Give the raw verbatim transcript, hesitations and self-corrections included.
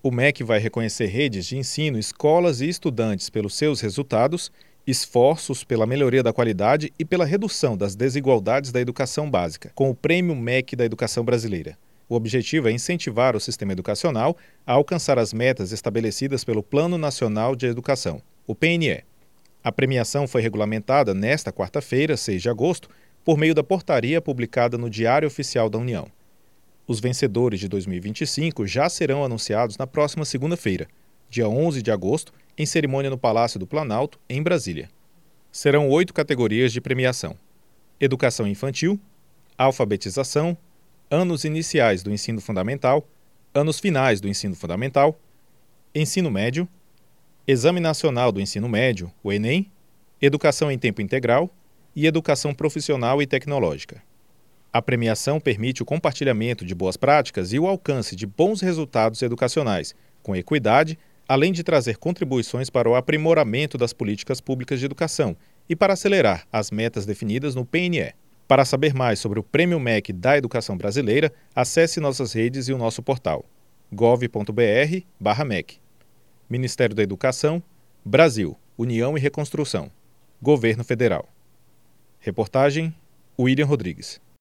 O M E C vai reconhecer redes de ensino, escolas e estudantes pelos seus resultados, esforços pela melhoria da qualidade e pela redução das desigualdades da educação básica, com o Prêmio M E C da Educação Brasileira. O objetivo é incentivar o sistema educacional a alcançar as metas estabelecidas pelo Plano Nacional de Educação, o P N E. A premiação foi regulamentada nesta quarta-feira, seis de agosto, por meio da portaria publicada no Diário Oficial da União. Os vencedores de dois mil e vinte e cinco já serão anunciados na próxima segunda-feira, dia onze de agosto, em cerimônia no Palácio do Planalto, em Brasília. Serão oito categorias de premiação: educação infantil, alfabetização, anos iniciais do ensino fundamental, anos finais do ensino fundamental, ensino médio, Exame Nacional do Ensino Médio, o Enem, educação em tempo integral e educação profissional e tecnológica. A premiação permite o compartilhamento de boas práticas e o alcance de bons resultados educacionais, com equidade, além de trazer contribuições para o aprimoramento das políticas públicas de educação e para acelerar as metas definidas no P N E. Para saber mais sobre o Prêmio M E C da Educação Brasileira, acesse nossas redes e o nosso portal gov ponto br barra M E C. Ministério da Educação, Brasil, União e Reconstrução. Governo Federal. Reportagem: William Rodrigues.